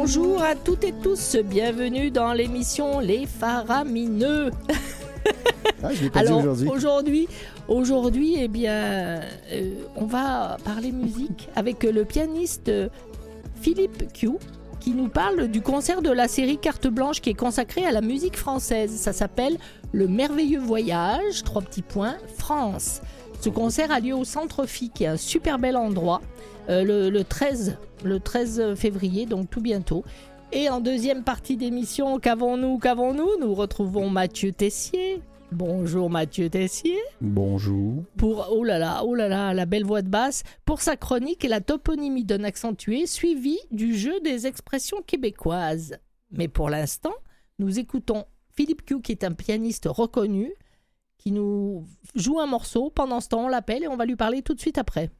bonjour à toutes et tous, bienvenue dans l'émission Les Faramineux. Je l'ai pas dit Aujourd'hui, eh bien, on va parler musique avec le pianiste Philippe Q, qui nous parle du concert de la série Carte Blanche qui est consacrée à la musique française. Ça s'appelle Le Merveilleux Voyage, France. Ce concert a lieu au Centre Phi, qui est un super bel endroit, le 13 février, donc tout bientôt. Et en deuxième partie d'émission, qu'avons-nous ? Nous retrouvons Mathieu Tessier. Bonjour Mathieu Tessier. Bonjour. Pour, oh là là, la belle voix de basse, pour sa chronique et la toponymie d'un accentué, suivi du jeu des expressions québécoises. Mais pour l'instant, nous écoutons Philippe Q, qui est un pianiste reconnu, qui nous joue un morceau. Pendant ce temps, on l'appelle et on va lui parler tout de suite après.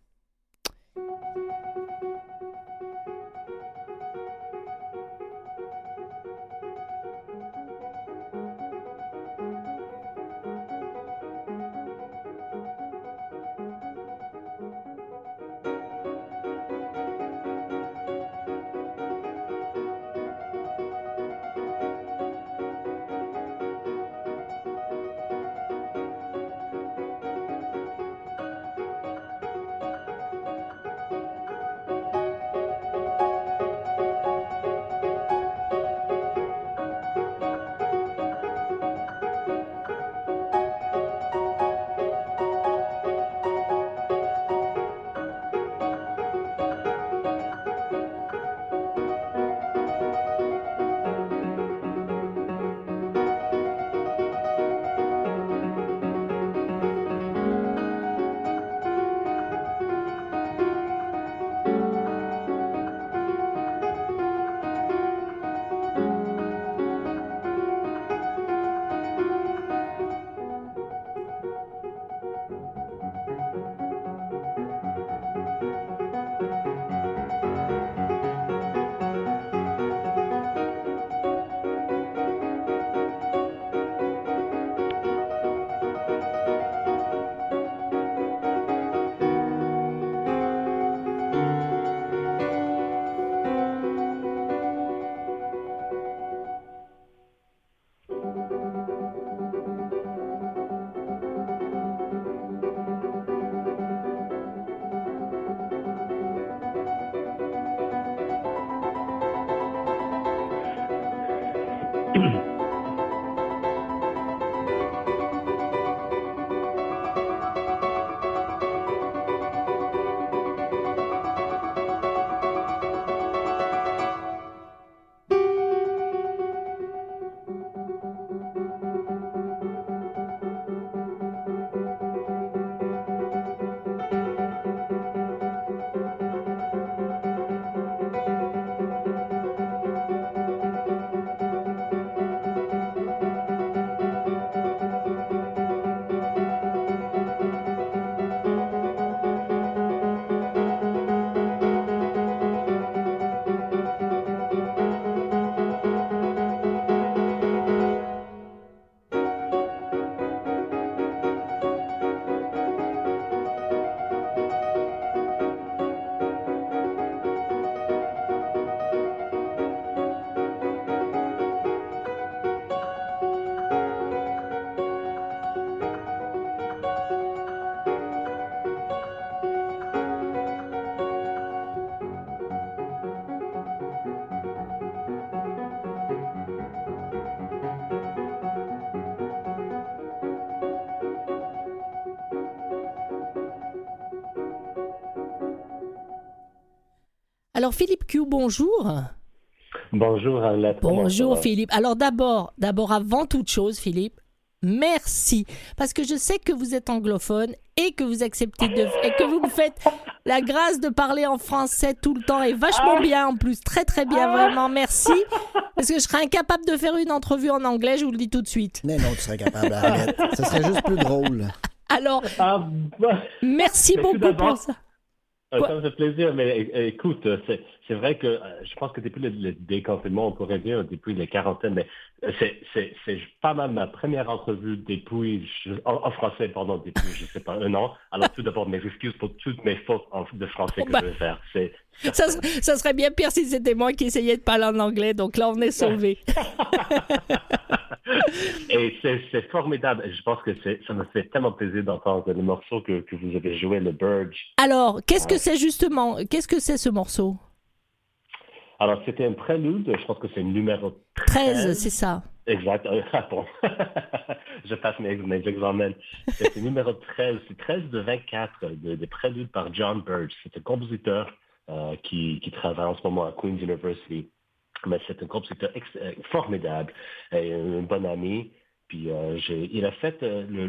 Alors Philippe Q, bonjour. Bonjour Annette. Bonjour Philippe. Alors d'abord avant toute chose Philippe, merci. Parce que je sais que vous êtes anglophone et que vous acceptez et que vous me faites la grâce de parler en français tout le temps et vachement bien en plus. Très très bien, vraiment, merci. Parce que je serais incapable de faire une entrevue en anglais, je vous le dis tout de suite. Mais non, tu serais capable, arrête. Ça serait juste plus drôle. Alors, merci beaucoup pour ça. Ça me fait plaisir, mais écoute, c'est vrai que je pense que depuis le déconfinement, on pourrait dire depuis la quarantaine, mais C'est pas mal ma première entrevue dépouille, en français, pardon, dépouille, je sais pas, un an. Alors tout d'abord, mes excuses pour toutes mes fautes de français que je vais faire. Ça serait bien pire si c'était moi qui essayais de parler en anglais, donc là on est sauvé. Et c'est formidable. Je pense que ça me fait tellement plaisir d'entendre le morceau que vous avez joué, le Burge. Alors, qu'est-ce que c'est justement? Qu'est-ce que c'est ce morceau? Alors, c'était un prélude, je pense que c'est le numéro 13, c'est ça. Exact. Bon. Je passe mes examens. C'est le numéro 13. C'est 13 de 24 des préludes par John Burge. C'est un compositeur qui travaille en ce moment à Queen's University. Mais c'est un compositeur formidable et un bon ami. Puis il a fait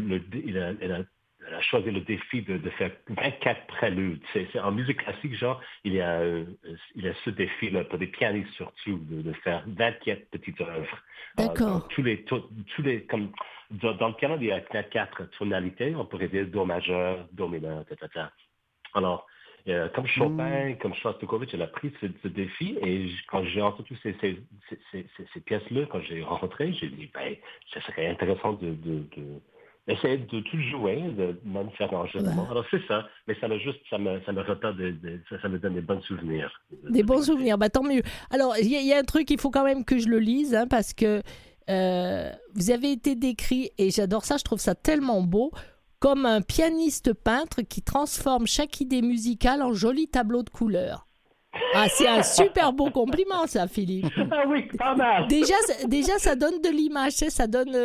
il a choisi le défi de faire 24 préludes. C'est en musique classique, genre, il y a ce défi là, pour des pianistes surtout de faire 24 petites œuvres. D'accord. Tous les comme dans le piano, il y a 4 tonalités. On pourrait dire do majeur, do mineur, etc. Alors, comme Chopin, comme Shostakovich, elle a pris ce défi et quand j'ai entendu ces pièces-là, quand j'ai rencontré, j'ai dit, ça serait intéressant d'essayer de tout jouer, de même faire l'enregistrement. Alors c'est ça, mais ça me repère, ça me donne des bons souvenirs. Des bons souvenirs, tant mieux. Alors, il y a un truc, il faut quand même que je le lise, hein, parce que vous avez été décrit, et j'adore ça, je trouve ça tellement beau, comme un pianiste peintre qui transforme chaque idée musicale en joli tableau de couleurs. Ah, c'est un super beau compliment, ça, Philippe. Ah oui, pas mal. Déjà, ça donne de l'image, ça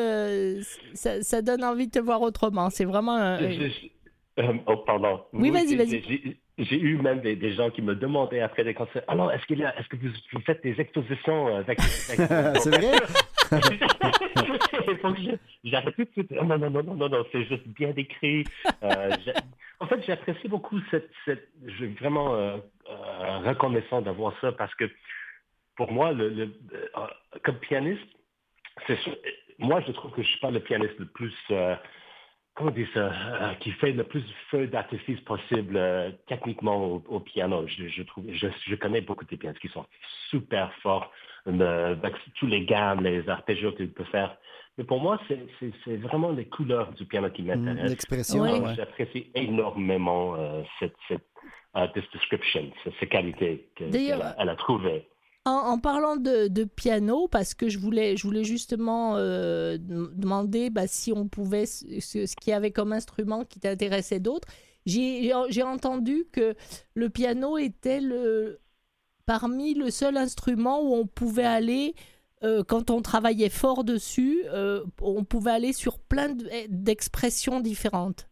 donne envie de te voir autrement. C'est vraiment pardon. Oui, vas-y. J'ai eu même des gens qui me demandaient après des concerts, alors, est-ce que vous faites des expositions avec... C'est vrai? J'arrête tout de suite. Non, c'est juste bien décrit. En fait, j'apprécie beaucoup je suis vraiment reconnaissant d'avoir ça parce que pour moi, comme pianiste, moi, je trouve que je suis pas le pianiste le plus... comment dire ça, qui fait le plus de feu d'artifice possible techniquement au piano. Je connais beaucoup de pianistes qui sont super forts avec tous les gammes, les arpégios qu'il peut faire. Mais pour moi, c'est vraiment les couleurs du piano qui m'intéressent. L'expression, ouais. J'apprécie énormément cette description, ces qualités qu'elle a trouvées. En parlant de piano, parce que je voulais justement demander si on pouvait, ce qu'il y avait comme instrument qui t'intéressait d'autres. J'ai entendu que le piano était parmi le seul instrument où on pouvait aller, quand on travaillait fort dessus, on pouvait aller sur plein d'expressions différentes.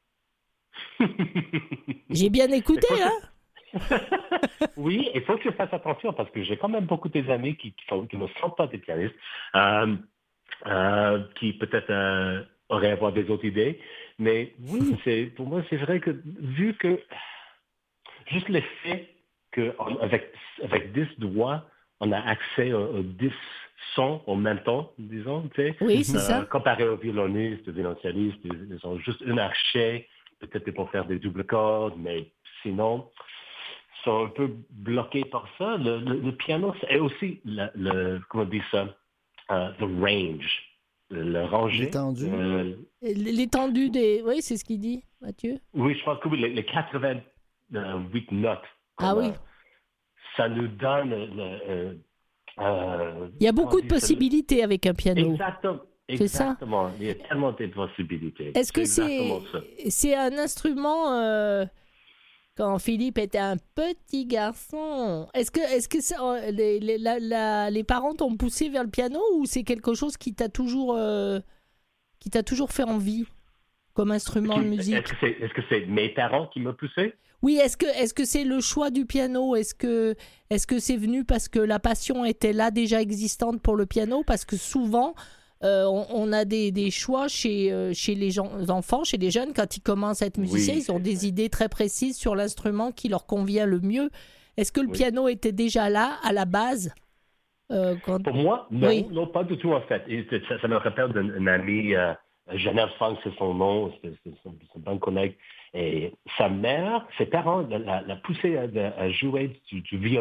J'ai bien écouté, hein? Oui, il faut que je fasse attention parce que j'ai quand même beaucoup des amis qui ne sont pas des pianistes, qui peut-être auraient à avoir des autres idées. Mais oui, pour moi, c'est vrai que vu que juste le fait qu'avec 10 doigts, on a accès aux 10 sons en même temps, disons, tu sais. Oui, c'est ça. Comparé aux violonistes, aux violoncellistes, ils ont juste une archet, peut-être pour faire des doubles cordes, mais sinon... sont un peu bloqués par ça. Le piano, c'est aussi comment on dit ça, the range, le rangé. L'étendue. L'étendue oui, c'est ce qu'il dit, Mathieu. Oui, je pense que oui, les 88 notes. Ah oui. Ça nous donne... il y a beaucoup de possibilités avec un piano. Exactement. Il y a tellement de possibilités. Est-ce que c'est un instrument... Quand Philippe était un petit garçon, est-ce que les parents t'ont poussé vers le piano ou c'est quelque chose qui t'a toujours fait envie comme instrument de musique? Est-ce que c'est mes parents qui m'ont poussé? Oui, est-ce que c'est le choix du piano? Est-ce que c'est venu parce que la passion était là déjà existante pour le piano? Parce que souvent... on a des choix chez les enfants, chez les jeunes, quand ils commencent à être musiciens, ils ont des idées très précises sur l'instrument qui leur convient le mieux. Est-ce que le piano était déjà là, à la base Pour moi, non, non, pas du tout en fait. Ça me rappelle d'un ami, Genève Funk, c'est son nom, c'est son bon collègue. Et sa mère, ses parents l'a poussé à jouer du violon.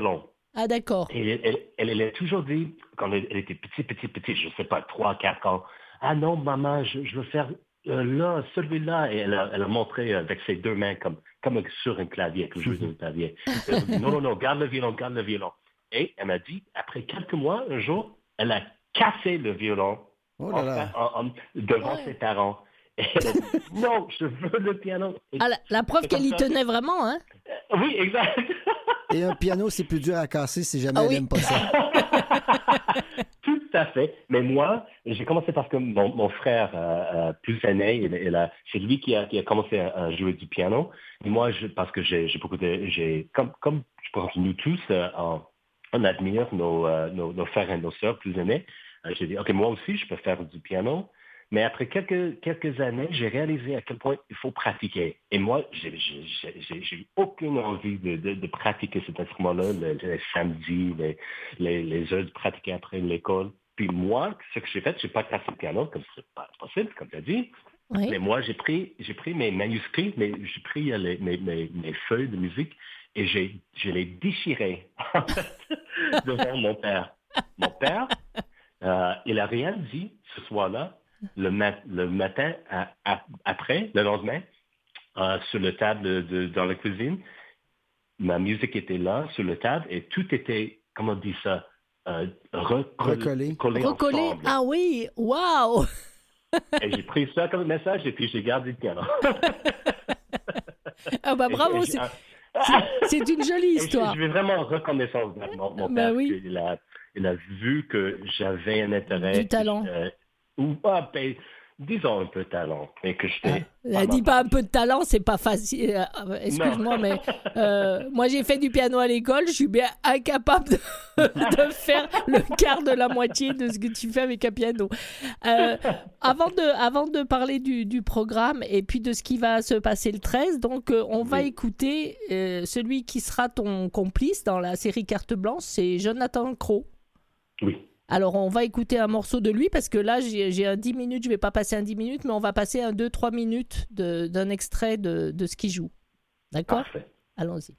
Ah, d'accord. Et elle a toujours dit, quand elle était petite, je sais pas, 3, 4 ans, ah non, maman, je veux faire là, celui-là. Et elle a montré avec ses deux mains comme sur un clavier, que je joue un clavier. Elle a dit, non, non, non, garde le violon, garde le violon. Et elle m'a dit, après quelques mois, un jour, elle a cassé le violon Oh là là. devant Ouais. ses parents. Et elle a dit, non, je veux le piano. Et Ah, la preuve c'est qu'elle comme y ça. tenait vraiment, hein? Oui, exact. Et un piano, c'est plus dur à casser si jamais Ah elle oui. aime pas ça. Tout à fait. Mais moi, j'ai commencé parce que mon frère plus aîné, c'est lui qui a commencé à jouer du piano. Et moi, parce que j'ai beaucoup comme je pense que nous tous, on admire nos frères et nos sœurs plus aînés. J'ai dit, OK, moi aussi, je peux faire du piano. Mais après quelques années, j'ai réalisé à quel point il faut pratiquer. Et moi, j'ai eu aucune envie de pratiquer cet instrument-là, les samedis, les heures de pratiquer après l'école. Puis moi, ce que j'ai fait, j'ai pas cassé le piano, comme c'est pas possible, comme tu as dit. Oui. Mais moi, j'ai pris mes manuscrits, j'ai pris mes feuilles de musique et je les déchirés devant mon père. Mon père, il a rien dit ce soir-là. Le matin après, le lendemain, sur la table dans la cuisine, ma musique était là, sur la table, et tout était, comment on dit ça, Recollé. collé Recoller. ensemble. Ah oui, waouh! Et j'ai pris ça comme message, et puis j'ai gardé le piano. Ah bah bravo, Et c'est une jolie et histoire. je vais vraiment reconnaissance de mon Bah père, oui. il a vu que j'avais un intérêt. Du talent. Ou pas, ben, disons un peu de talent, mais que j'étais Elle dit pas un peu de talent, c'est pas facile. Excuse-moi, Non. mais moi j'ai fait du piano à l'école, je suis bien incapable de faire le quart de la moitié de ce que tu fais avec un piano. Avant de parler du programme et puis de ce qui va se passer le 13, donc on va Oui. écouter celui qui sera ton complice dans la série Carte Blanche, c'est Jonathan Crow. Oui. Alors, on va écouter un morceau de lui parce que là, j'ai un 10 minutes. Je ne vais pas passer un 10 minutes, mais on va passer un 2-3 minutes d'un extrait de ce qu'il joue. D'accord ? Parfait. Allons-y.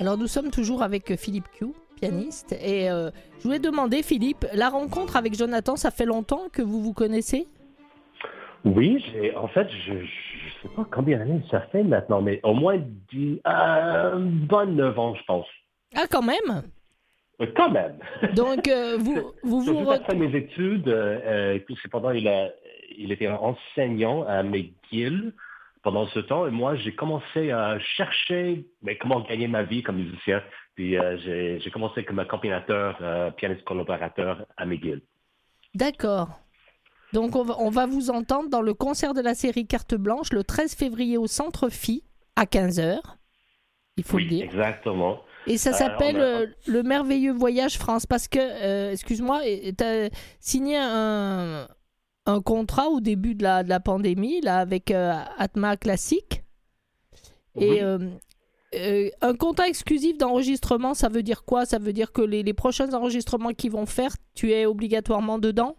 Alors nous sommes toujours avec Philippe Q, pianiste, et je voulais demander, Philippe, la rencontre avec Jonathan, ça fait longtemps que vous vous connaissez? Oui, en fait, je ne sais pas combien d'années ça fait maintenant, mais au moins bonne 9 ans, je pense. Ah, quand même? Quand même. Donc, vous après mes études, cependant, il était enseignant à McGill pendant ce temps, et moi, j'ai commencé à chercher comment gagner ma vie comme musicien. Puis, j'ai commencé comme accompagnateur, pianiste collaborateur à McGill. D'accord. Donc, on va vous entendre dans le concert de la série Carte Blanche le 13 février au Centre Phi à 15h. Il faut le dire. Exactement. Et ça s'appelle Le Merveilleux Voyage France parce que, excuse-moi, tu as signé un contrat au début de la pandémie là, avec Atma Classique. Et un contrat exclusif d'enregistrement, ça veut dire quoi? Ça veut dire que les prochains enregistrements qu'ils vont faire, tu es obligatoirement dedans?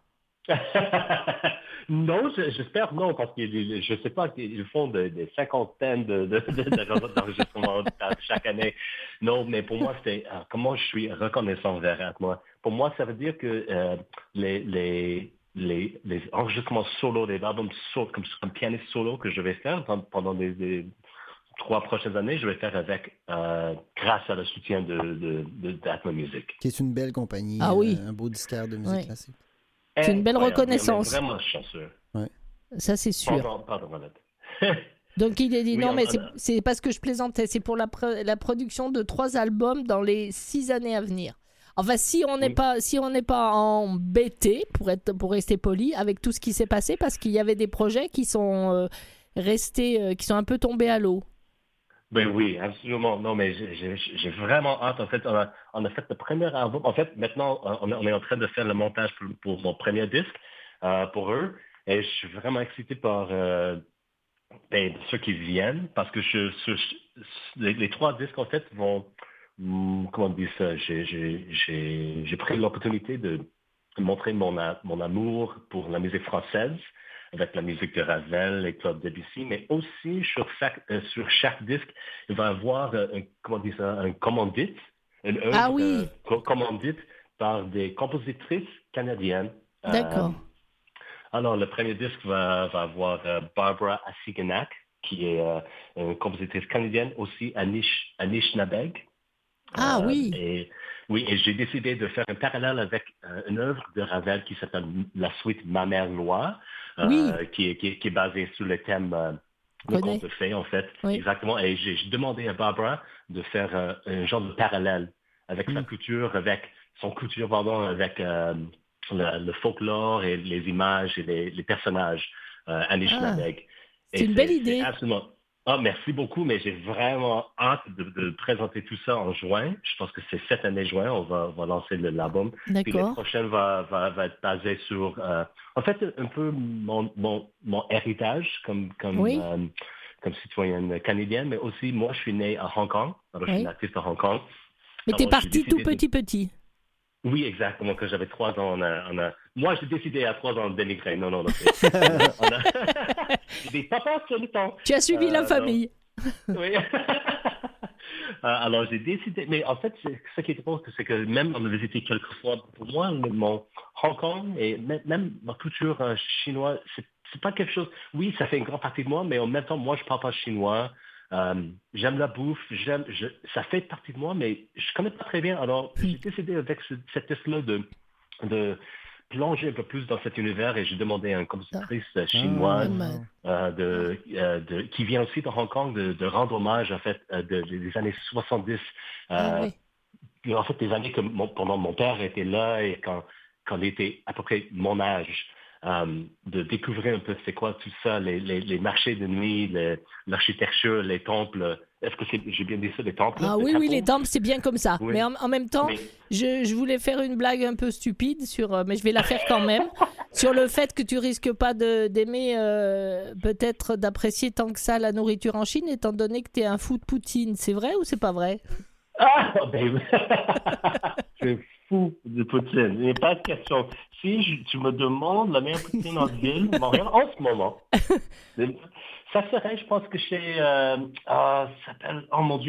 Non, j'espère non, parce que je ne sais pas, ils font des cinquantaines d'enregistrements chaque année. Non, mais pour moi, c'est comment je suis reconnaissant vers moi. Pour moi, ça veut dire que les enregistrements solo, les albums solo, comme pianiste solo que je vais faire pendant les 3 prochaines années, je vais faire avec, grâce à le soutien d'Atma Music. Qui est une belle compagnie, oui. Un beau disquaire de musique classique. C'est une belle reconnaissance. Vraiment chanceux. Ouais. Ça, c'est sûr. Pardon. Donc, il a dit, non, mais c'est parce que je plaisantais. C'est pour la production de 3 albums dans les 6 années à venir. Enfin, si on n'est pas embêté, pour rester poli, avec tout ce qui s'est passé, parce qu'il y avait des projets qui sont restés, qui sont un peu tombés à l'eau. Ben oui, absolument. Non, mais j'ai vraiment hâte. En fait, on a fait le premier album. En fait, maintenant, on est en train de faire le montage pour mon premier disque pour eux. Et je suis vraiment excité par ceux qui viennent parce que les 3 disques, en fait, vont... Comment dire ça? J'ai pris l'opportunité de montrer mon amour pour la musique française, avec la musique de Ravel et Claude Debussy, mais aussi sur chaque disque, il va y avoir un commandite, une œuvre commandite par des compositrices canadiennes. D'accord. Alors, le premier disque va avoir Barbara Asiganak, qui est une compositrice canadienne, aussi Anishinabeg. Ah oui. Et j'ai décidé de faire un parallèle avec une œuvre de Ravel qui s'appelle la suite Ma mère Loi, qui est basée sur le thème de conte de fées, en fait. Oui. Exactement. Et j'ai demandé à Barbara de faire un genre de parallèle avec sa culture, avec le folklore et les images et les personnages Anishinabeg. C'est une belle idée. Absolument. Merci beaucoup, mais j'ai vraiment hâte de présenter tout ça en juin. Je pense que c'est cette année juin, on va lancer l'album. D'accord. Puis l'année prochaine va être basée sur, en fait, un peu mon héritage comme citoyenne canadienne, mais aussi moi, je suis né à Hong Kong. Alors, je suis natif à Hong Kong. Mais t'es parti tout petit. Oui, exactement. Quand j'avais 3 ans, moi, j'ai décidé à 3 ans de dénigrer. Non. J'ai des papas sur le temps. Tu as suivi la famille. Oui. Alors, j'ai décidé. Mais en fait, ce qui est drôle, c'est que même on a visité quelques fois, pour moi, mon Hong Kong et même ma culture chinoise, c'est pas quelque chose. Oui, ça fait une grande partie de moi, mais en même temps, moi, je parle pas chinois. J'aime la bouffe, ça fait partie de moi, mais je connais pas très bien. Alors, j'ai décidé avec cette test-là de plonger un peu plus dans cet univers et j'ai demandé à une compositrice chinoise qui vient aussi de Hong Kong de rendre hommage, en fait, des années 70. En fait, des années que pendant mon père était là et quand il était à peu près mon âge. De découvrir un peu c'est quoi tout ça, les marchés de nuit, l'architecture, les temples. Est-ce que j'ai bien dit ça, les temples? Ah oui, les temples, c'est bien comme ça. Oui. Mais en même temps, je voulais faire une blague un peu stupide, mais je vais la faire quand même, sur le fait que tu risques pas d'aimer, peut-être d'apprécier tant que ça la nourriture en Chine, étant donné que tu es un fou de poutine. C'est vrai ou c'est pas vrai? Ah, ben je suis fou de poutine. Il n'y a pas de question. Si tu me demandes la meilleure poutine en ville, Montréal, en ce moment, ça serait, je pense que chez... ça s'appelle... Oh mon Dieu,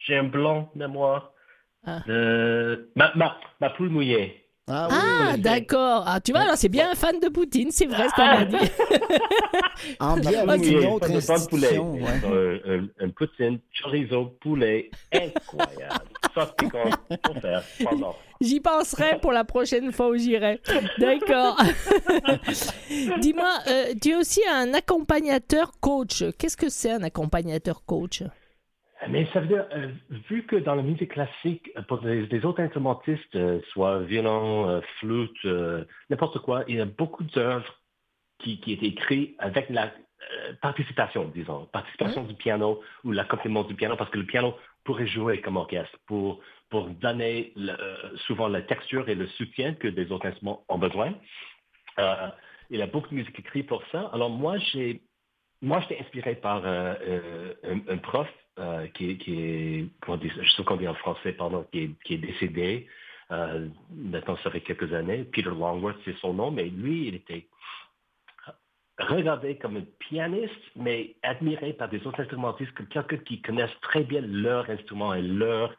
J'ai un blanc de mémoire. Ah. Ma poule mouillée. Ah Ah, oui. d'accord. Ah, tu vois, alors c'est bien un fan de Poutine, c'est vrai ce qu'on a dit. En bien Ma avec poule une mouillée, autre pas de temps de poulet. institution. Ouais. Un poutine, chorizo, poulet, incroyable. Ça, c'est qu'on faut faire pendant. J'y penserai pour la prochaine fois où j'irai. D'accord. Dis-moi, tu es aussi un accompagnateur coach. Qu'est-ce que c'est un accompagnateur coach? Mais ça veut dire, vu que dans la musique classique, pour des autres instrumentistes, soit violon, flûte, n'importe quoi, il y a beaucoup d'œuvres qui étaient écrites avec la participation, disons, participation du piano ou l'accompagnement du piano, parce que le piano pourrait jouer comme orchestre pour donner souvent la texture et le soutien que des autres instruments ont besoin. Il y a beaucoup de musique écrite pour ça. Alors moi, j'étais inspiré par un prof qui est, je sais qu'on dit en français, pardon, qui est décédé. Maintenant, ça fait quelques années. Peter Longworth, c'est son nom, mais lui, il était regardé comme un pianiste, mais admiré par des autres instrumentistes comme quelqu'un qui connaissent très bien leur instrument et leur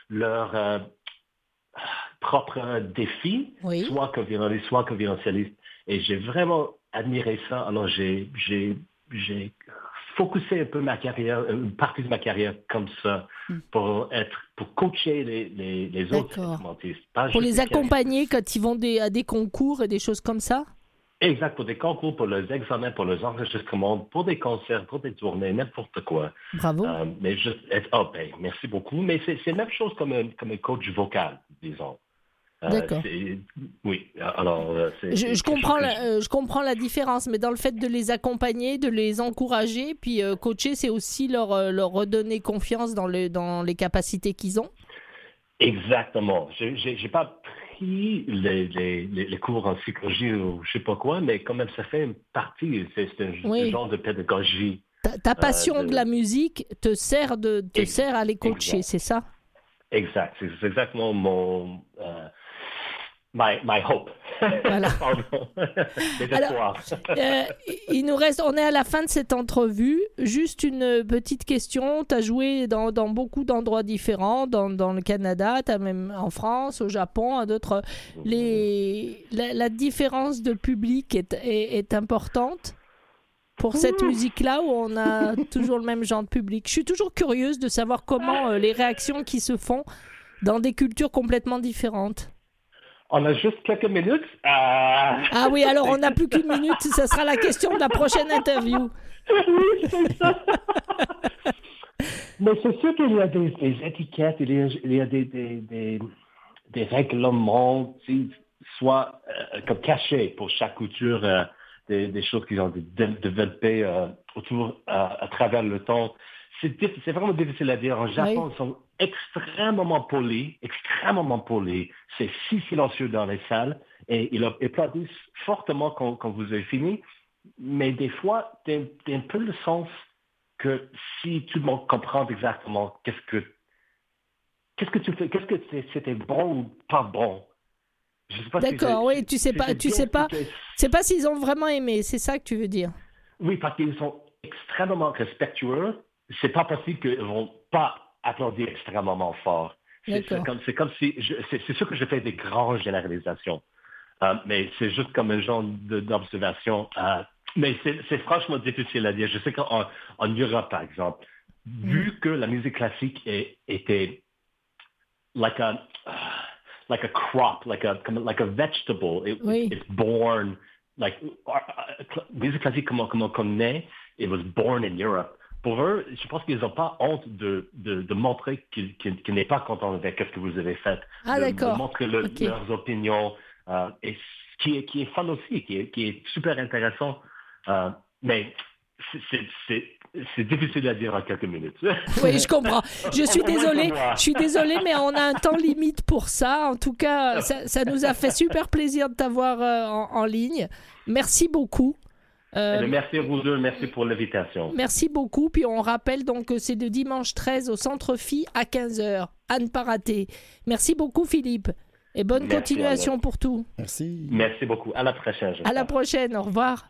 propre défi, Oui. soit comme violoniste, soit comme violoncelliste. Et j'ai vraiment admiré ça. Alors, j'ai focusé un peu ma carrière, une partie de ma carrière comme ça, pour coacher les autres instrumentistes. Pour les accompagner quand ils vont à des concours et des choses comme ça? Exact, pour des concours, pour les examens, pour les enregistrements, pour des concerts, pour des tournées, n'importe quoi. Bravo. Mais merci beaucoup. Mais c'est la même chose comme un coach vocal, disons. D'accord. Oui, alors je comprends la différence, mais dans le fait de les accompagner, de les encourager, puis coacher, c'est aussi leur redonner confiance dans les capacités qu'ils ont. Exactement. J'ai pas pris les cours en psychologie ou je sais pas quoi, mais quand même ça fait une partie. C'est un genre de pédagogie. Ta passion de la musique te sert à les coacher, c'est ça? Exact. C'est exactement mon my hope. Voilà. Alors, on est à la fin de cette entrevue. Juste une petite question. Tu as joué dans beaucoup d'endroits différents, dans le Canada, tu as même en France, au Japon, à d'autres. La différence de public est importante pour cette musique-là où on a toujours le même genre de public. Je suis toujours curieuse de savoir comment les réactions qui se font dans des cultures complètement différentes. On a juste quelques minutes. Ah oui, alors on n'a plus qu'une minute. Ça sera la question de la prochaine interview. Oui, c'est ça. Mais c'est sûr qu'il y a des étiquettes, il y a des règlements, soit comme cachés pour chaque culture, des choses qui ont développées autour à travers le temps. C'est vraiment difficile à dire. En Japon, ils sont extrêmement polis. C'est si silencieux dans les salles et ils applaudissent fortement quand vous avez fini. Mais des fois, t'as un peu le sens que si tout le monde comprend exactement qu'est-ce que tu fais, qu'est-ce que c'était bon ou pas bon. Je sais pas. D'accord, oui, tu sais pas s'ils ont vraiment aimé, c'est ça que tu veux dire. Oui, parce qu'ils sont extrêmement respectueux. C'est pas possible qu'ils vont pas applaudir extrêmement fort. C'est comme si c'est sûr que je fais des grandes généralisations, mais c'est juste comme un genre d'observation. Mais c'est franchement difficile à dire. Je sais qu'en Europe, par exemple, vu que la musique classique était like a crop, like a vegetable. It's born like musique classique comme on connaît. It was born in Europe. Pour eux, je pense qu'ils n'ont pas honte de montrer qu'ils n'est pas content avec ce que vous avez fait. De montrer leurs opinions. Et qui est fun aussi, qui est super intéressant. Mais c'est difficile à dire en quelques minutes. Oui, je comprends. Je suis désolée, mais on a un temps limite pour ça. En tout cas, ça nous a fait super plaisir de t'avoir en ligne. Merci beaucoup. Merci à vous deux, merci pour l'invitation. Merci beaucoup. Puis on rappelle donc que c'est le dimanche 13 au Centre Phi à 15h. À ne pas rater. Merci beaucoup, Philippe. Et bonne continuation pour tout. Merci. Merci beaucoup. À la prochaine. À la prochaine. Au revoir.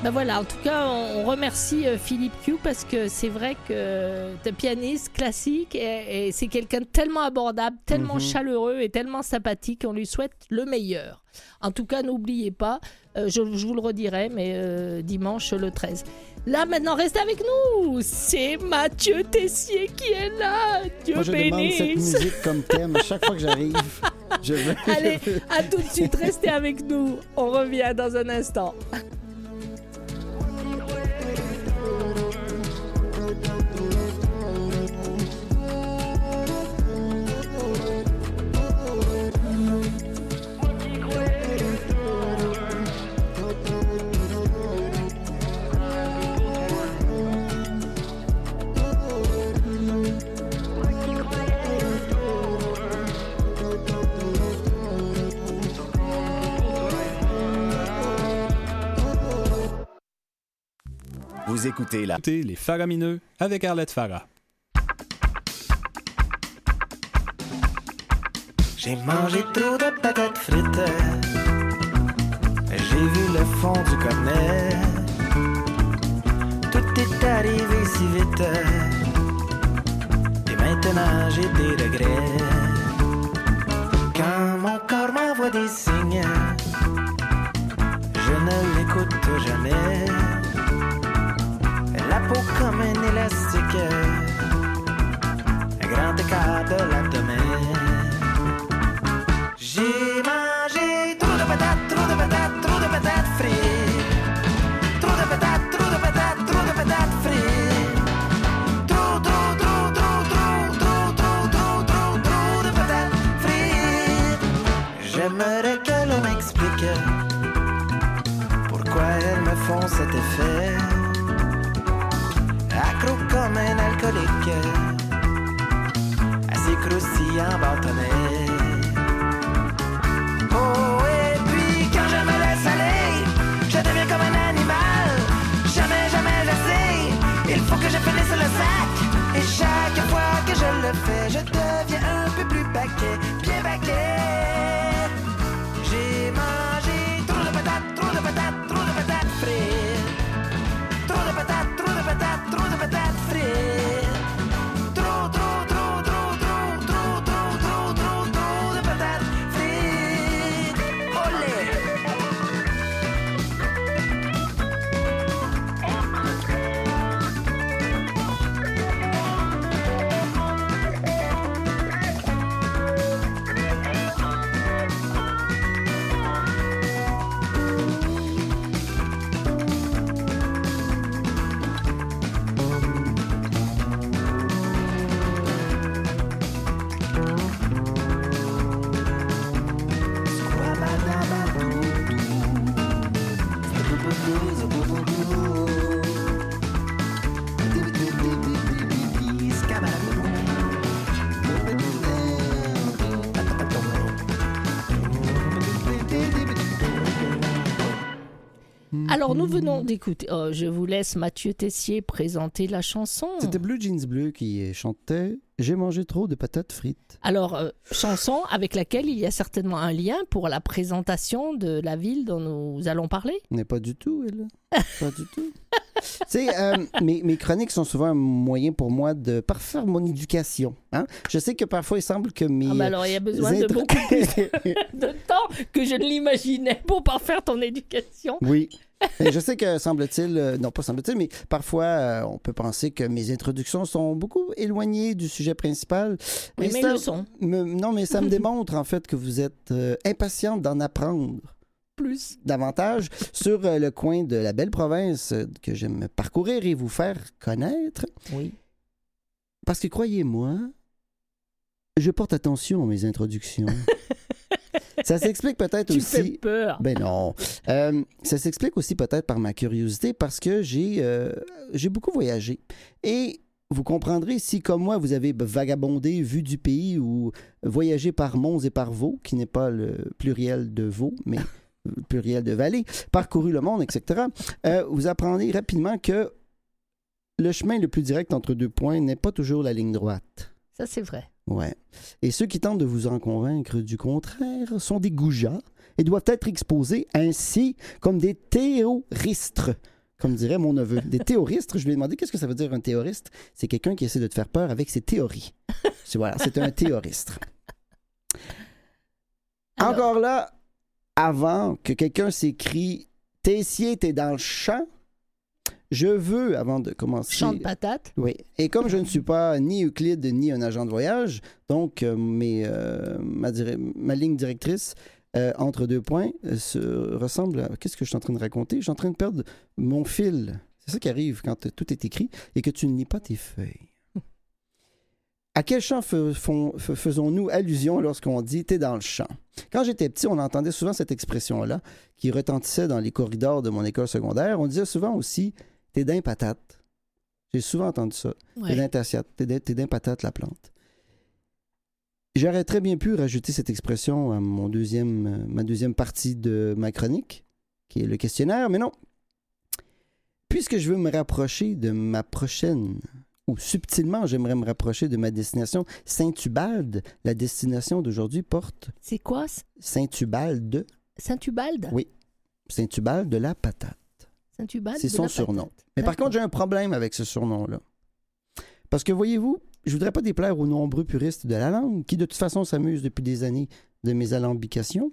Ben voilà, en tout cas, on remercie Philippe Q parce que c'est vrai que t'es pianiste classique et c'est quelqu'un de tellement abordable, tellement chaleureux et tellement sympathique. On lui souhaite le meilleur. En tout cas, n'oubliez pas, je vous le redirai, mais dimanche le 13. Là, maintenant, restez avec nous. C'est Mathieu Tessier qui est là. Dieu Moi, je demande cette musique comme thème à chaque fois que j'arrive. Allez, à tout de suite, restez avec nous. On revient dans un instant. Vous écoutez les Faramineux avec Arlette Farah. J'ai mangé trop de patates frites. J'ai vu le fond du cornet. Tout est arrivé si vite. Et maintenant j'ai des regrets. Quand mon corps m'envoie des signes, je ne l'écoute jamais. La peau comme un élastique, un grand écart de l'abdomen. J'ai mangé trop de patates frites. Trop de patates frites. Trop de patates frites. J'aimerais que l'on m'explique pourquoi elles me font cet effet. Accro comme un alcoolique, assez croustillant bâtonnet. Oh, et puis quand je me laisse aller, je deviens comme un animal. Jamais j'essaie, il faut que je finisse le sac. Et chaque fois que je le fais, je deviens un peu plus baquet, bien baquet. J'ai mangé trop de patates frites. Trop de patates frites. Trop de patates frites. Olé! Alors, nous venons d'écouter. Je vous laisse Mathieu Tessier présenter la chanson. C'était Blue Jeans Bleu qui chantait « J'ai mangé trop de patates frites ». Alors, chanson avec laquelle il y a certainement un lien pour la présentation de la ville dont nous allons parler. Mais pas du tout, elle. Pas du tout. Tu sais, mes chroniques sont souvent un moyen pour moi de parfaire mon éducation. Hein? Je sais que parfois, il semble que mes... Ah ben alors, il y a besoin de beaucoup plus de temps que je ne l'imaginais pour parfaire ton éducation. Oui. Et je sais que, semble-t-il, non pas semble-t-il, mais parfois, on peut penser que mes introductions sont beaucoup éloignées du sujet principal. Mais ils le sont. Non, mais ça me démontre, en fait, que vous êtes impatiente d'en apprendre plus davantage sur le coin de la belle province que j'aime parcourir et vous faire connaître. Oui. Parce que, croyez-moi, je porte attention à mes introductions. Ça s'explique peut-être aussi... Tu fais peur. Ben non. Ça s'explique aussi peut-être par ma curiosité parce que j'ai beaucoup voyagé. Et vous comprendrez si, comme moi, vous avez vagabondé, vu du pays ou voyagé par monts et par vaux, qui n'est pas le pluriel de veaux, mais le pluriel de vallée, parcouru le monde, etc., vous apprendrez rapidement que le chemin le plus direct entre deux points n'est pas toujours la ligne droite. Ça, c'est vrai. Ouais. Et ceux qui tentent de vous en convaincre du contraire sont des goujats et doivent être exposés ainsi comme des terroristes. comme dirait mon neveu. Des théoristes, je lui ai demandé qu'est-ce que ça veut dire un théoriste. C'est quelqu'un qui essaie de te faire peur avec ses théories. C'est un théoriste. Alors. Encore là, avant que quelqu'un s'écrie « Tessier, t'es dans le champ », je veux, avant de commencer... Champ de patates. Oui. Et comme je ne suis pas ni Euclide ni un agent de voyage, donc ma ligne directrice entre deux points ressemble à... Qu'est-ce que je suis en train de raconter? Je suis en train de perdre mon fil. C'est ça qui arrive quand tout est écrit et que tu ne lis pas tes feuilles. À quel champ faisons-nous allusion lorsqu'on dit « t'es dans le champ » ? Quand j'étais petit, on entendait souvent cette expression-là qui retentissait dans les corridors de mon école secondaire. On disait souvent aussi « t'es d'un patate ». J'ai souvent entendu ça. Ouais. T'es d'un tassiate, t'es d'un patate la plante. J'aurais très bien pu rajouter cette expression à ma deuxième partie de ma chronique, qui est le questionnaire, mais non. Puisque je veux me rapprocher de ma prochaine... ou subtilement, j'aimerais me rapprocher de ma destination Saint-Ubalde. La destination d'aujourd'hui porte... C'est quoi? Saint-Ubalde. Saint-Ubalde? Oui. Saint-Ubalde de la patate. Saint-Ubalde C'est de son la surnom. patate. Mais par D'accord. contre, j'ai un problème avec ce surnom-là. Parce que, voyez-vous, je voudrais pas déplaire aux nombreux puristes de la langue qui, de toute façon, s'amusent depuis des années de mes alambications.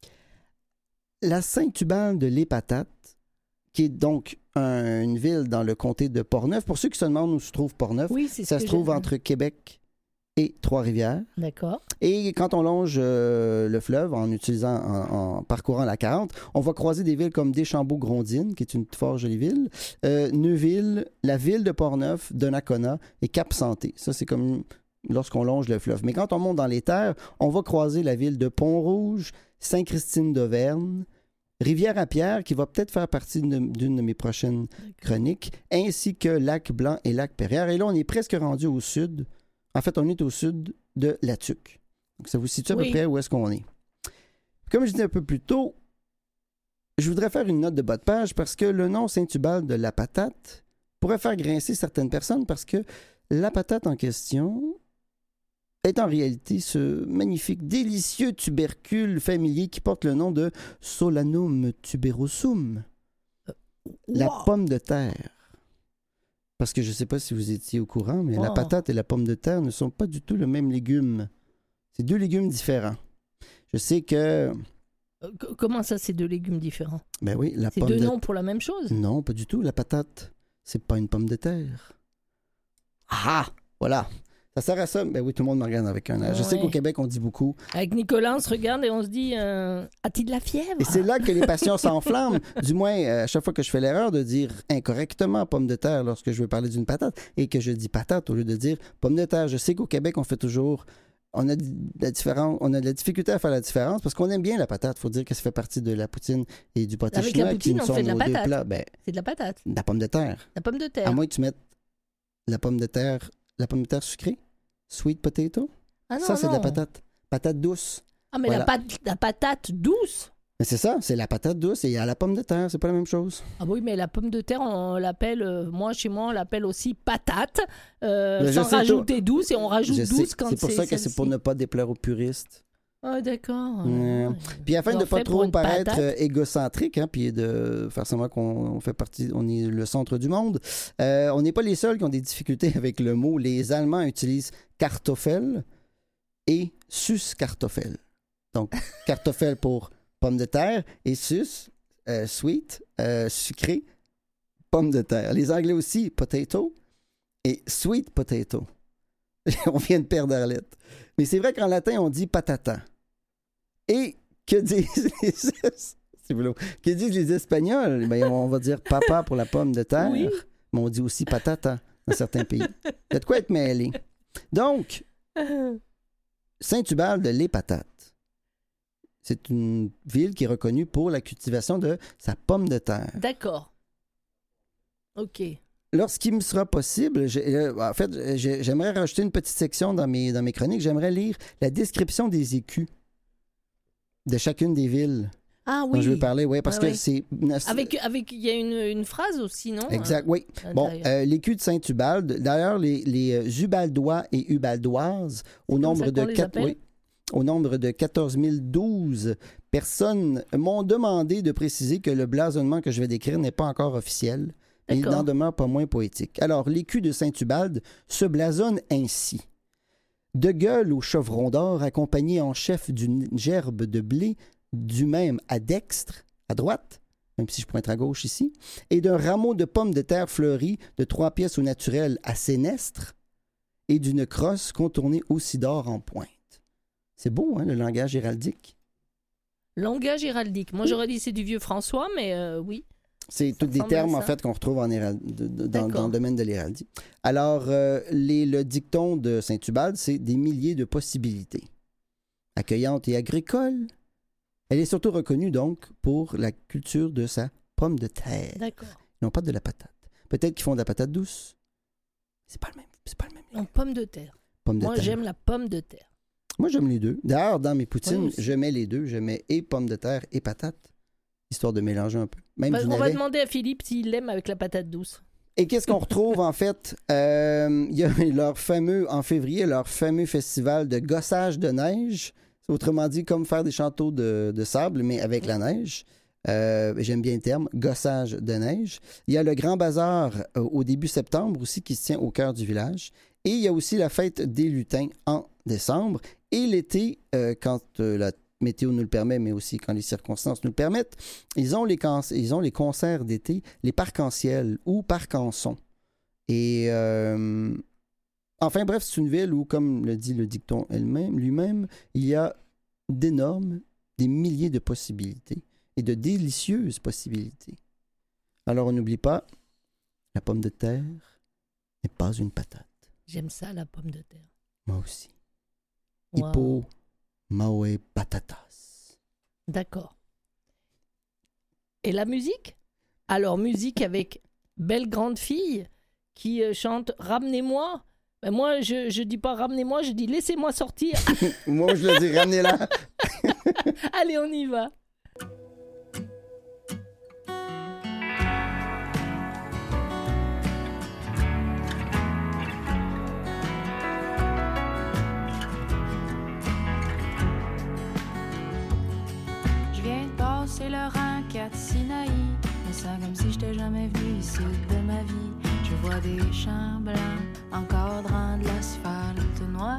La Saint-Ubalde de l'Épatate, qui est donc une ville dans le comté de Portneuf. Pour ceux qui se demandent où se trouve Portneuf, Oui, c'est ça ce se que trouve j'ai- entre Québec et Trois-Rivières. D'accord. Et quand on longe le fleuve en parcourant la 40, on va croiser des villes comme Deschambault-Grondines, qui est une fort jolie ville, Neuville, la ville de Portneuf, Donnacona et Cap-Santé. Ça, c'est comme lorsqu'on longe le fleuve. Mais quand on monte dans les terres, on va croiser la ville de Pont-Rouge, Sainte-Christine-d'Auvergne, Rivière-à-Pierre, qui va peut-être faire partie d'une de mes prochaines chroniques, ainsi que Lac-Blanc et Lac-Perrière. Et là, on est presque rendu au sud. En fait, on est au sud de La Tuque. Donc, ça vous situe à peu Oui. près où est-ce qu'on est. Comme je disais un peu plus tôt, je voudrais faire une note de bas de page parce que le nom Saint-Ubalde de la patate pourrait faire grincer certaines personnes parce que la patate en question est en réalité ce magnifique, délicieux tubercule familier qui porte le nom de Solanum tuberosum, la Wow. pomme de terre. Parce que je ne sais pas si vous étiez au courant, mais la Oh. patate et la pomme de terre ne sont pas du tout le même légume. C'est deux légumes différents. Je sais que... Comment ça, c'est deux légumes différents? Ben oui, la C'est pomme deux de... noms pour la même chose? Non, pas du tout. La patate, c'est pas une pomme de terre. Ah! Voilà. Ça sert à ça. Ben oui, tout le monde me regarde avec un air. Je sais Ouais. qu'au Québec, on dit beaucoup. Avec Nicolas, on se regarde et on se dit as-tu de la fièvre? Et c'est là que les passions s'enflamment. Du moins, à chaque fois que je fais l'erreur de dire incorrectement pomme de terre lorsque je veux parler d'une patate et que je dis patate au lieu de dire pomme de terre. Je sais qu'au Québec, on fait toujours... On a de la difficulté à faire la différence parce qu'on aime bien la patate. Il faut dire que ça fait partie de la poutine et du pâté Avec chinois la poutine, qui on sont fait de la nos deux patate. plats. Ben, C'est de la patate. de la pomme de terre. La pomme de terre. À moins que tu mettes la pomme de terre sucrée, sweet potato. Ah non, Ça, c'est de la non. patate. Patate douce. Ah, mais Voilà. la patate douce. Mais c'est ça, c'est la patate douce et il y a la pomme de terre. C'est pas la même chose. Ah oui, mais la pomme de terre, on l'appelle, chez moi, on l'appelle aussi patate, je sans sais, rajouter douce, et on rajoute Je sais. douce quand C'est pour ça que c'est celle-ci. pour ne pas déplaire aux puristes. Ah, d'accord. Puis afin Ils de ont pas fait trop pour une paraître patate. égocentrique, hein, puis de faire semblant qu'on fait partie, on est le centre du monde, on n'est pas les seuls qui ont des difficultés avec le mot. Les Allemands utilisent Kartoffel et Süßkartoffel. Donc, Kartoffel pour pomme de terre et Süß, sweet, sucré, pomme de terre. Les Anglais aussi, potato et sweet potato. On vient de perdre Arlette. Mais c'est vrai qu'en latin, on dit patata. Et que disent que disent les Espagnols? Ben, on va dire papa pour la pomme de terre, Oui. mais on dit aussi patata dans certains pays. Il y a de quoi être mêlé. Donc, Saint-Ubalde, les patates. C'est une ville qui est reconnue pour la cultivation de sa pomme de terre. D'accord. OK. Lorsqu'il me sera possible, j'aimerais rajouter une petite section dans mes chroniques. J'aimerais lire la description des écus de chacune des villes Ah dont oui. je veux parler. Oui, parce Ah que oui. c'est... Avec, il y a une phrase aussi, non? Exact, oui. à Bon, l'intérieur. l'écu de Saint-Ubalde, d'ailleurs, les Ubaldois et Ubaldoises, au comme nombre ça de qu'on les appelle? au nombre de 14 012 personnes m'ont demandé de préciser que le blasonnement que je vais décrire n'est pas encore officiel, mais il D'accord. n'en demeure pas moins poétique. Alors, l'écu de Saint-Ubalde se blasonne ainsi. De gueule au chevron d'or, accompagné en chef d'une gerbe de blé, du même à dextre, à droite, même si je pointe à gauche ici, et d'un rameau de pommes de terre fleuries de 3 pièces au naturel à sénestre, et d'une crosse contournée aussi d'or en pointe. C'est beau, hein, le langage héraldique? Langage héraldique. Moi, j'aurais dit c'est du vieux François, mais oui. C'est tous des ressemble à termes, en ça. fait, qu'on retrouve dans D'accord. le domaine de l'héraldie. Alors, le dicton de Saint-Ubalde, c'est des milliers de possibilités. Accueillante et agricole, elle est surtout reconnue, donc, pour la culture de sa pomme de terre. D'accord. Ils n'ont pas de la patate. Peut-être qu'ils font de la patate douce. C'est pas le même. En pomme de terre. Pomme de Moi, terre. j'aime la pomme de terre. Moi, j'aime les deux. D'ailleurs, dans mes poutines, Moi aussi. je mets les deux. Je mets et pommes de terre et patates, histoire de mélanger un peu. Même du On va navet. demander à Philippe s'il l'aime avec la patate douce. Et qu'est-ce qu'on retrouve, en fait? Il y a en février, leur fameux festival de gossage de neige. Autrement dit, comme faire des châteaux de sable, mais avec la neige. J'aime bien le terme, gossage de neige. Il y a le Grand Bazar au début septembre aussi qui se tient au cœur du village. Et il y a aussi la fête des lutins en décembre. Et l'été, quand la météo nous le permet, mais aussi quand les circonstances nous le permettent, ils ont les concerts d'été, les parcs-en-ciel ou parcs-en-son. Et enfin bref, c'est une ville où, comme le dit le dicton lui-même, il y a des milliers de possibilités et de délicieuses possibilités. Alors on n'oublie pas, la pomme de terre n'est pas une patate. J'aime ça, la pomme de terre. Moi aussi. Wow. Hippo, maoe, patatas. D'accord. Et la musique? Alors, musique avec Belle Grande Fille qui chante « Ramenez-moi ». Ben moi, je dis pas « Ramenez-moi », je dis « Laissez-moi sortir Moi, je le dis, ramenez-la. ». Allez, on y va. Je viens de passer le rang 4 Sinaï. Me sens comme si j'étais jamais venu ici de ma vie. Je vois des champs blancs encadrant de l'asphalte noir.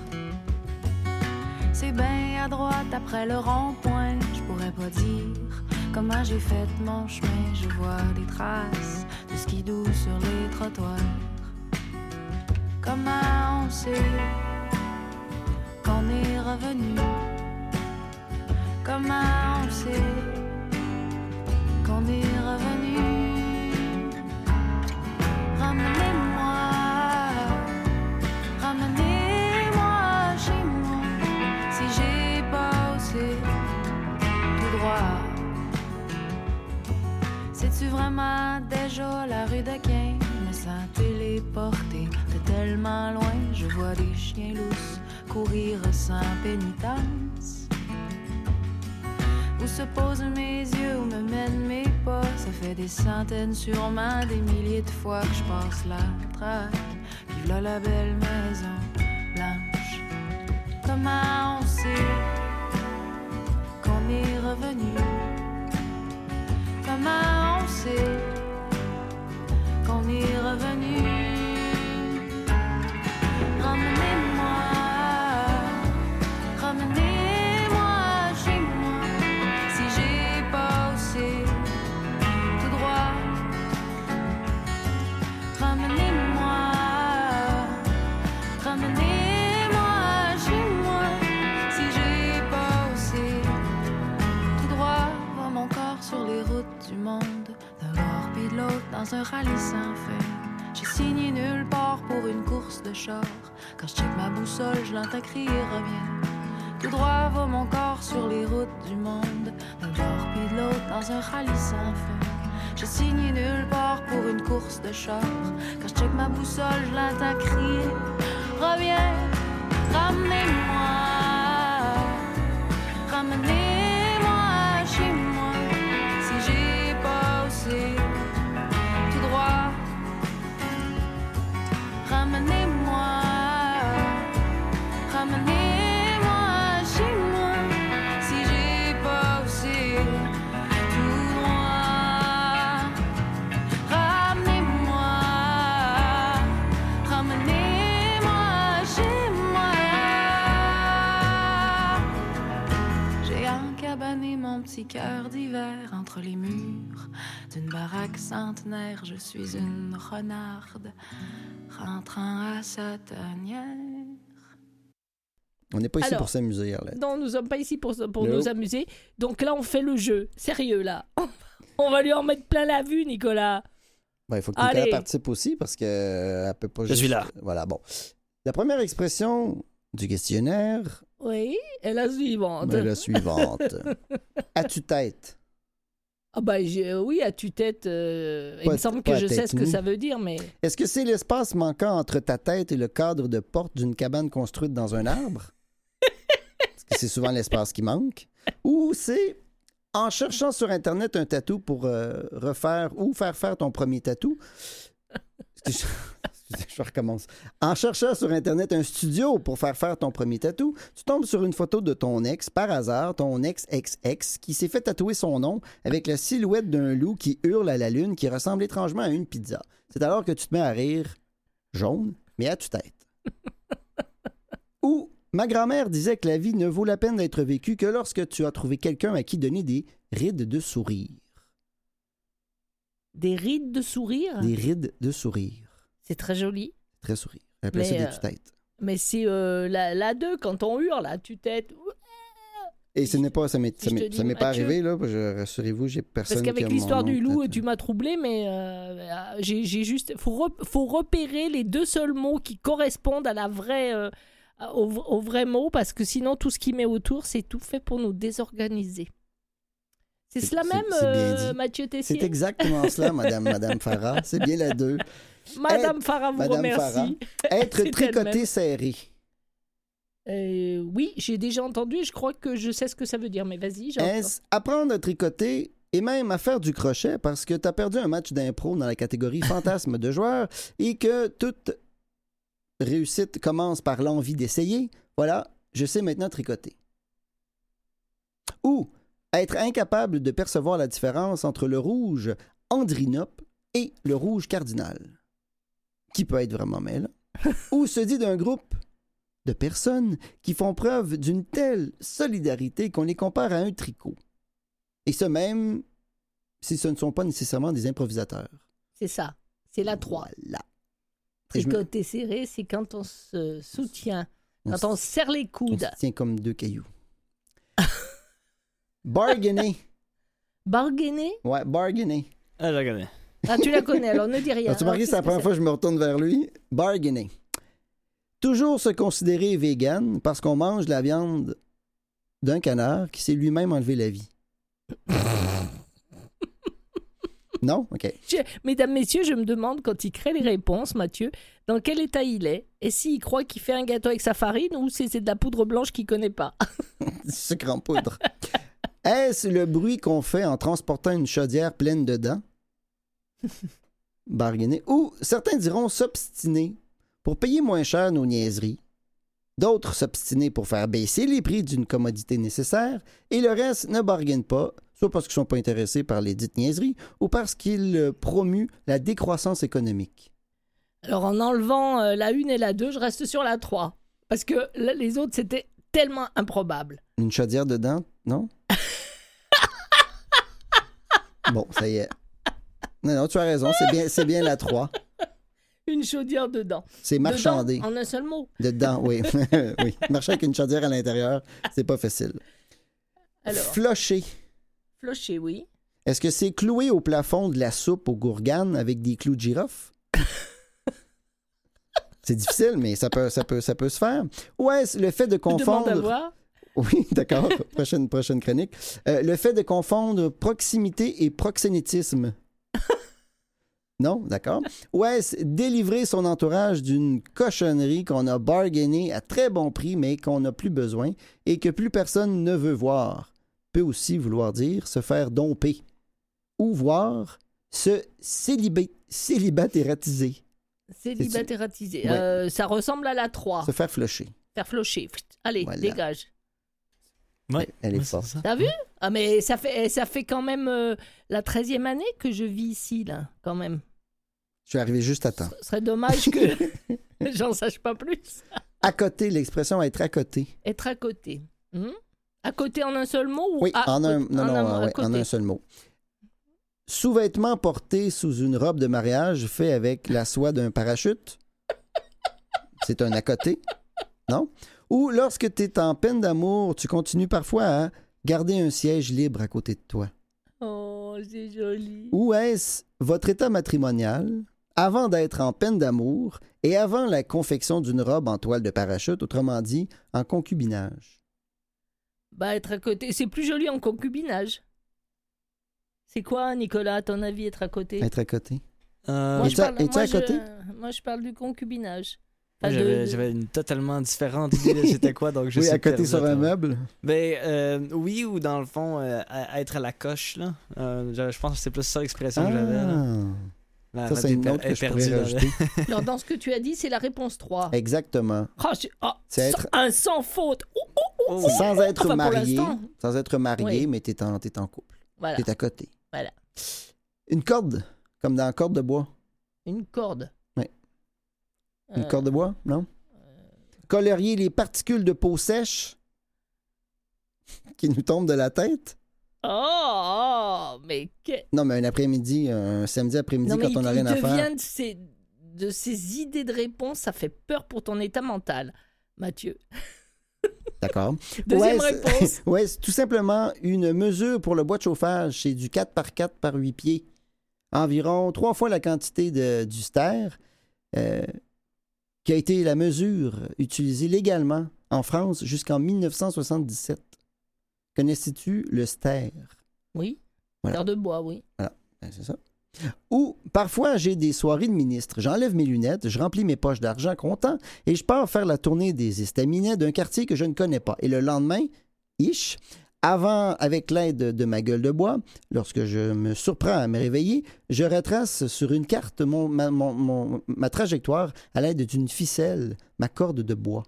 C'est bien à droite après le rond-point. Je pourrais pas dire comment j'ai fait mon chemin. Je vois des traces de skidoo sur les trottoirs. Comment on sait qu'on est revenu? Comment on sait qu'on est revenu? Ramenez-moi, ramenez-moi chez moi. Si j'ai passé tout droit, c'est-tu vraiment déjà la rue d'Aquin? Me sens téléporté de tellement loin. Je vois des chiens lousses courir sans pénitence. Où se posent mes yeux, où me mènent mes pas? Ça fait des centaines, sûrement des milliers de fois que je passe la traque. Puis v'là la belle maison blanche. Comment on sait qu'on est revenu? Comment on sait qu'on est revenu? Ramenez-moi, ramenez-moi chez moi. Si j'ai passé tout droit, ramenez-moi, ramenez-moi chez moi. Si j'ai passé tout droit, va mon corps sur les routes du monde, d'un bord puis de l'autre dans un rallye sans fin. J'ai signé nulle part pour une course de char. Quand je check ma boussole, je l'entends crier reviens. Tout droit va mon corps sur les routes du monde, d'un bord puis de l'autre dans un rallye sans fin. J'ai signé nulle part pour une course de char. Quand je check ma boussole, je l'entends crier reviens, ramenez-moi, ramenez-moi chez moi. Si j'ai passé tout droit, ramenez-moi, ramenez-moi chez moi. Si j'ai pas cœur d'hiver entre les murs d'une baraque centenaire. Je suis une renarde rentrant à sa tanière. On n'est pas ici Alors, pour s'amuser, Arlette. Non, nous sommes pas ici pour No. nous amuser. Donc là, on fait le jeu. Sérieux, là. On va lui en mettre plein la vue, Nicolas. Ben, il faut que Allez. Nicolas participe aussi parce qu'elle peut pas Je suis là. Voilà, bon. La première expression du questionnaire Oui, et la suivante. est la suivante. As-tu tête? Ah bah oui, à tue-tête. Il Pas- me semble pas que je à sais tête ce que nue. ça veut dire, mais... Est-ce que c'est l'espace manquant entre ta tête et le cadre de porte d'une cabane construite dans un arbre? Parce que c'est souvent l'espace qui manque. Ou c'est en cherchant sur Internet un tatou pour refaire ou faire faire ton premier tatou. Je recommence. En cherchant sur Internet un studio pour faire faire ton premier tatou, tu tombes sur une photo de ton ex, par hasard, ton ex-ex-ex, qui s'est fait tatouer son nom avec la silhouette d'un loup qui hurle à la lune qui ressemble étrangement à une pizza. C'est alors que tu te mets à rire jaune, mais à tue-tête. Ou ma grand-mère disait que la vie ne vaut la peine d'être vécue que lorsque tu as trouvé quelqu'un à qui donner des rides de sourire. Des rides de sourire. Des rides de sourire. C'est très joli. Très sourire. Appelez ça Mais, des tue-têtes. Mais c'est la 2, quand on hurle, à tue-tête. Et ce n'est pas, ça m'est, si je te dis, pas Mathieu. arrivé, là. Rassurez-vous, j'ai personne Parce qui a qu'avec mon l'histoire nom du loup, tatoué. tu m'as troublé, mais j'ai juste... Faut repérer les deux seuls mots qui correspondent à la vraie... au vrai mot, parce que sinon, tout ce qui met autour, c'est tout fait pour nous désorganiser. C'est cela même, c'est bien dit. Mathieu Tessier? C'est exactement cela, Madame Farah. C'est bien la 2. Madame Farah vous Madame remercie. Être C'est tricoté elle-même. serré. Oui, j'ai déjà entendu et je crois que je sais ce que ça veut dire, mais vas-y, j'entends. Est-ce apprendre à tricoter et même à faire du crochet parce que tu as perdu un match d'impro dans la catégorie fantasme de joueur et que toute réussite commence par l'envie d'essayer? Voilà, je sais maintenant tricoter. Ou être incapable de percevoir la différence entre le rouge andrinope et le rouge cardinal, qui peut être vraiment mêlant. Ou se dit d'un groupe de personnes qui font preuve d'une telle solidarité qu'on les compare à un tricot. Et ce même si ce ne sont pas nécessairement des improvisateurs. C'est ça, c'est la 3. Voilà. Et je me- Tricoter serré, c'est quand on se soutient, On quand on se serre les On coudes. se tient comme deux cailloux. Bargainer. Bargainer? Ouais, bargainer. Ah, je la connais. Ah, tu la connais, alors ne dis rien. As-tu remarqué, Alors, c'est la première fois que je me retourne vers lui? Bargainer. Toujours se considérer vegan parce qu'on mange la viande d'un canard qui s'est lui-même enlevé la vie. Non? OK. Mesdames, messieurs, je me demande, quand il crée les réponses, Mathieu, dans quel état il est et s'il croit qu'il fait un gâteau avec sa farine ou si c'est de la poudre blanche qu'il connaît pas. Du sucre en poudre. Est-ce le bruit qu'on fait en transportant une chaudière pleine de dents? Bargainer. Ou certains diront s'obstiner pour payer moins cher nos niaiseries. D'autres s'obstiner pour faire baisser les prix d'une commodité nécessaire. Et le reste ne bargaine pas, soit parce qu'ils ne sont pas intéressés par les dites niaiseries ou parce qu'ils promuent la décroissance économique. Alors, en enlevant la 1 et la 2, je reste sur la 3. Parce que là, les autres, c'était tellement improbable. Une chaudière de dents, non? Bon, ça y est. Non, tu as raison, c'est bien la 3. Une chaudière dedans. C'est marchander. Dedans, en un seul mot. Dedans, oui. Oui. Marcher avec une chaudière à l'intérieur, c'est pas facile. Alors, Flocher. flocher, oui. Est-ce que c'est clouer au plafond de la soupe aux gourganes avec des clous de girofle? C'est difficile, mais ça peut se faire. Ou est-ce le fait de Je demande à confondre... voir. Oui, d'accord. Prochaine chronique. Le fait de confondre proximité et proxénétisme. Non, d'accord. Ou est-ce délivrer son entourage d'une cochonnerie qu'on a bargainé à très bon prix, mais qu'on n'a plus besoin et que plus personne ne veut voir? Peut aussi vouloir dire se faire domper. Ou voir se célibatératiser. Célibatératisé. Ouais. Ça ressemble à la 3. Se faire flocher. Faire flocher. Allez, Voilà. dégage. Ouais, Elle est ouais, forte. c'est ça. T'as vu? Ah, mais ça fait quand même la 13e année que je vis ici, là, quand même. Je suis arrivé juste à temps. Ce serait dommage que j'en sache pas plus. À côté, l'expression être à côté. Être à côté. À côté en un seul mot ou Oui, en un, côté- non, non, à ouais, côté? en un seul mot. Sous-vêtements portés sous une robe de mariage fait avec la soie d'un parachute. C'est un à côté. Non? Ou lorsque tu es en peine d'amour, tu continues parfois à garder un siège libre à côté de toi. Oh, c'est joli. Ou est-ce votre état matrimonial avant d'être en peine d'amour et avant la confection d'une robe en toile de parachute, autrement dit, en concubinage? Bah, être à côté, c'est plus joli en concubinage. C'est quoi, Nicolas, à ton avis, être à côté? Être à côté. Moi, Es-tu à côté? moi, je parle du concubinage. Moi, Enfin, j'avais une totalement différente idée de c'était quoi, donc je Oui, suis à côté perdu, sur un attends. meuble. Ben, oui, ou dans le fond, être à la coche, là. Je pense que c'est plus ça l'expression que j'avais, là. La Ça, c'est une radio autre que est je pourrais perdue dans le- rajouter. Alors, dans ce que tu as dit, c'est la réponse 3. Exactement. C'est être- Un sans faute. Sans être Enfin, pour marié. l'instant. Sans être marié, Oui. mais t'es en couple. Voilà. T'es à côté. Voilà. Une corde, comme dans corde de bois. Une corde. Oui. Une corde de bois, non? Colorier les particules de peau sèche qui nous tombent de la tête. Mais Non, mais un après-midi, un samedi après-midi, non, mais quand on n'a rien à faire. devient de ces idées de réponse, ça fait peur pour ton état mental, Mathieu. D'accord. Deuxième Ouais, réponse. Oui, c'est tout simplement une mesure pour le bois de chauffage. C'est du 4 par 4 par 8 pieds. Environ 3 fois la quantité du ster, qui a été la mesure utilisée légalement en France jusqu'en 1977. Connaissais-tu le ster? Oui. Voilà. Terre de bois, oui. Voilà, ben, c'est ça. Ou parfois, j'ai des soirées de ministre. J'enlève mes lunettes, je remplis mes poches d'argent content et je pars faire la tournée des estaminets d'un quartier que je ne connais pas. Et le lendemain, avec l'aide de ma gueule de bois, lorsque je me surprends à me réveiller, je retrace sur une carte ma trajectoire à l'aide d'une ficelle, ma corde de bois.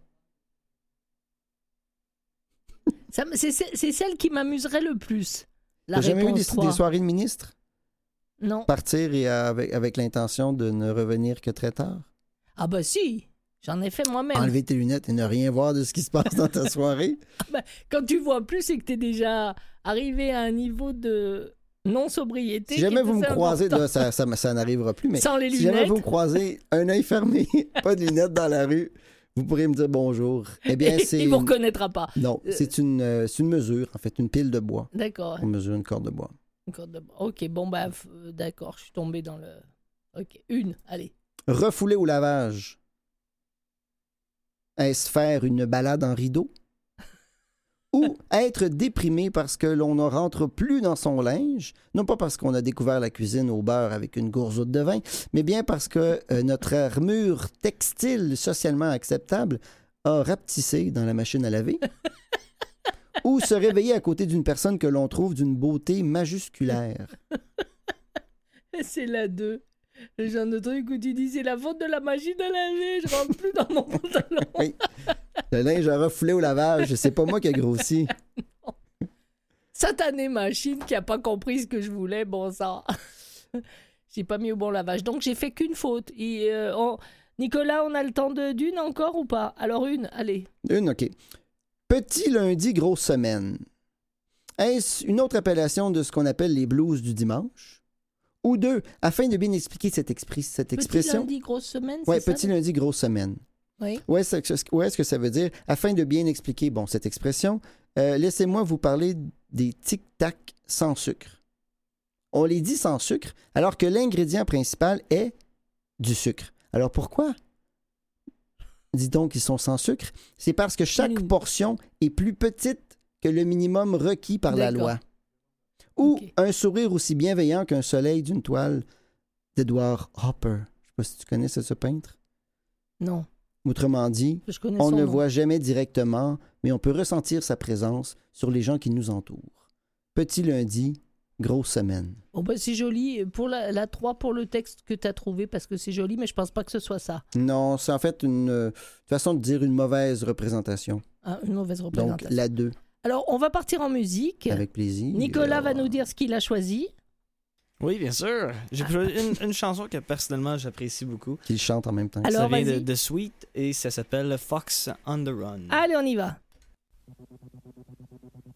C'est celle qui m'amuserait le plus. La T'as jamais eu réponse 3. des soirées de ministre? Non. Partir et avec l'intention de ne revenir que très tard? Ah bah si, j'en ai fait moi-même. Enlever tes lunettes et ne rien voir de ce qui se passe dans ta soirée? Quand tu vois plus, c'est que tu es déjà arrivé à un niveau de non-sobriété. Si jamais qui est vous me assez croisez, important. là, ça n'arrivera plus, mais Sans les si jamais lunettes. vous me croisez, un œil fermé, pas de lunettes dans la rue, vous pourrez me dire bonjour. Eh bien, c'est... Il vous reconnaîtra pas. Non, c'est une mesure, en fait, une pile de bois. D'accord. On mesure une corde de bois. Une corde de bois. Ok, bon, bah, d'accord, je suis tombé dans le... Ok, allez. Refouler au lavage. Est-ce faire une balade en rideau? Ou être déprimé parce que l'on ne rentre plus dans son linge, non pas parce qu'on a découvert la cuisine au beurre avec une gourzoute de vin, mais bien parce que notre armure textile socialement acceptable a rapetissé dans la machine à laver. Ou se réveiller à côté d'une personne que l'on trouve d'une beauté majusculaire. C'est la 2. Le genre de truc où tu dis c'est la faute de la machine à laver, je rentre plus dans mon pantalon. Oui. Le linge a refoulé au lavage, c'est pas moi qui ai grossi. Satanée machine qui a pas compris ce que je voulais, bon sang. J'ai pas mis au bon lavage. Donc j'ai fait qu'une faute. Nicolas, on a le temps d'une encore ou pas? Alors une, allez. Une, OK. Petit lundi, grosse semaine. Est-ce une autre appellation de ce qu'on appelle les blues du dimanche? Ou 2, afin de bien expliquer cette expression. Petit lundi, grosse semaine, Oui, c'est ça? petit lundi, grosse semaine. Oui. Où est-ce que ça veut dire? Afin de bien expliquer cette expression, laissez-moi vous parler des tic-tac sans sucre. On les dit sans sucre, alors que l'ingrédient principal est du sucre. Alors pourquoi? Dis donc qu'ils sont sans sucre. C'est parce que chaque portion est plus petite que le minimum requis par la loi. Ou un sourire aussi bienveillant qu'un soleil d'une toile d'Edward Hopper. Je ne sais pas si tu connais ce peintre. Non. Autrement dit, Je connais on son ne nom. voit jamais directement, mais on peut ressentir sa présence sur les gens qui nous entourent. Petit lundi, grosse semaine. Oh ben c'est joli. Pour la 3, pour le texte que tu as trouvé, parce que c'est joli, mais je pense pas que ce soit ça. Non, c'est en fait une façon de dire une mauvaise représentation. Ah, une mauvaise Donc, représentation. la 2. Alors, on va partir en musique. Avec plaisir. Nicolas va nous dire ce qu'il a choisi. Oui, bien sûr. J'ai choisi une chanson que personnellement j'apprécie beaucoup. Qu'il chante en même temps. Alors, ça vient vas-y. de Sweet et ça s'appelle Fox on the Run. Allez, on y va.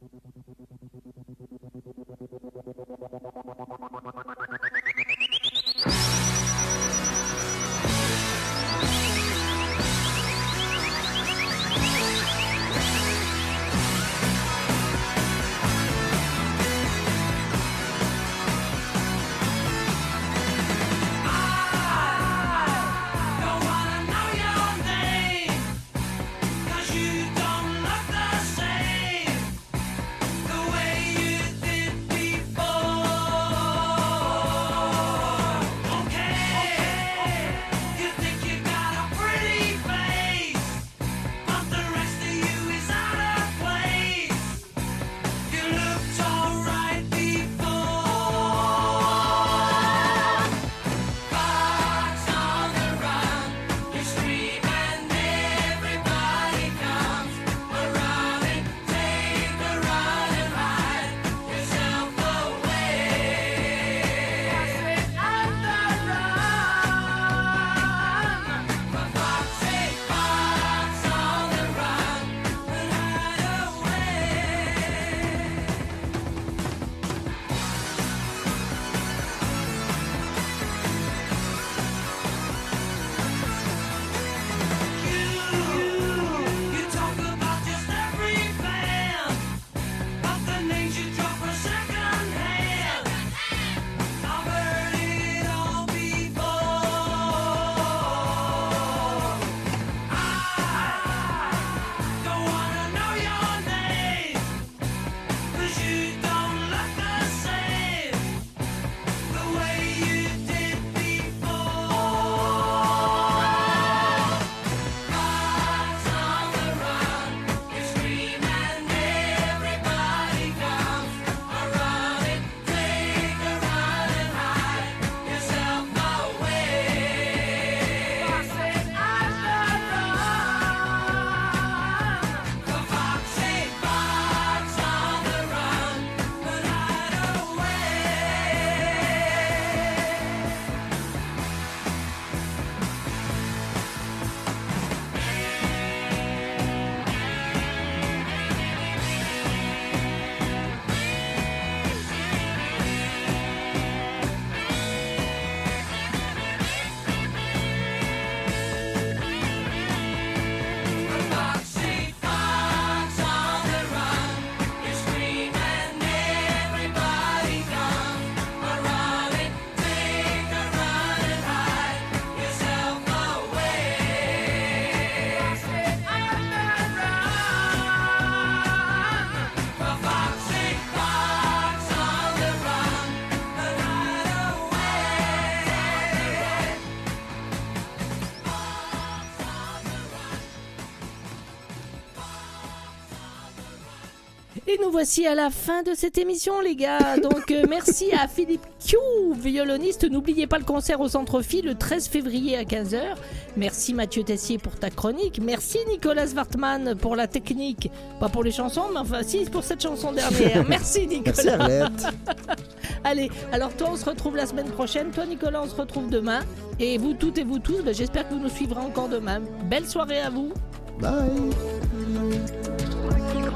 Et nous voici à la fin de cette émission, les gars. Donc, merci à Philippe Q, violoniste. N'oubliez pas le concert au Centre Phi le 13 février à 15h. Merci Mathieu Tessier pour ta chronique. Merci Nicolas Wartmann pour la technique. Pas pour les chansons, mais enfin, si, pour cette chanson dernière. Merci Nicolas. Merci Arlette. Allez, alors toi, on se retrouve la semaine prochaine. Toi, Nicolas, on se retrouve demain. Et vous toutes et vous tous, j'espère que vous nous suivrez encore demain. Belle soirée à vous. Bye.